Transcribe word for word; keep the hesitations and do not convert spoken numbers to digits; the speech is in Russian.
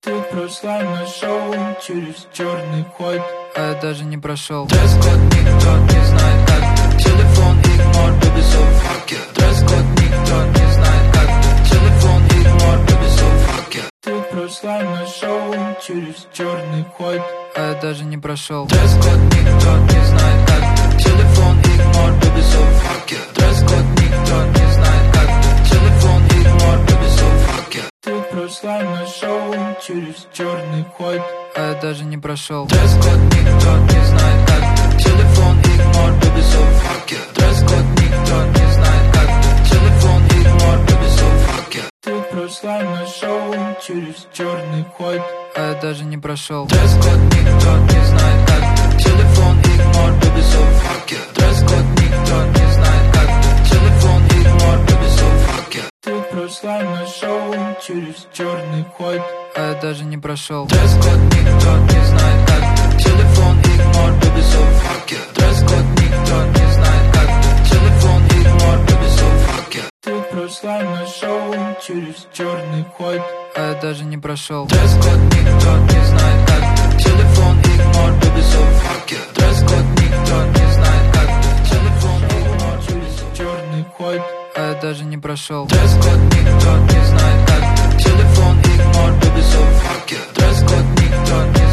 Ты прошла на шоу через черный ход, а я даже не прошел. Дресс-код никто не знает как, телефон игнор, baby, so fuck yeah. Дресс-код никто не знает как, телефон игнор, baby, so fuck yeah. Ты прошла на шоу через черный ход, а я даже не прошел. Дресс-код никто не знает как, телефон игнор, baby, so fuck yeah. Дресс-код никто не знает как, телефон игнор, baby, so fuck yeah. Ты прошла на шоу через черный ход, а я даже не прошел. Дресс-код никто не знает как, телефон игнор, baby, so fuck yeah. Дресс-код никто не знает как, телефон игнор, baby, so fuck yeah. Ты прошла на шоу через черный ход, а я даже не прошел. Дресс-код никто не знает как, телефон игнор, baby, so fuck yeah. Дресс-код никто не знает как, телефон игнор, baby, so fuck yeah. Ты прошла на шоу через черный ход, а я даже не прошел. Дресс-код никто не знает как, телефон игнор, baby, so fuck yeah. Дресс-код никто не знает как, телефон игнор, baby, so fuck yeah. Ты прошла на шоу через черный ход, а я даже не прошел. Дресс-код никто не знает как, телефон игнор, baby, so fuck yeah. Дресс-код никто не знает как, телефон игнор через черный ход, а я даже не прошел. Дресс-код никто не знает как, телефон игнор, baby, so fuck yeah. Дресс-код никто не